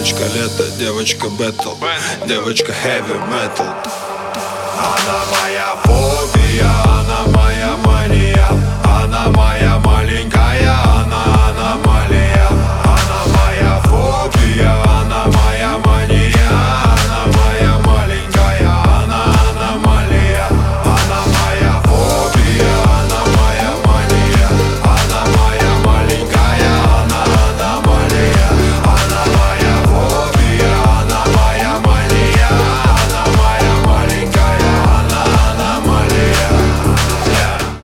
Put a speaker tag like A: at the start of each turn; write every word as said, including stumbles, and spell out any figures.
A: Девочка лето, девочка бэтл, девочка heavy metal.
B: Она моя фобия.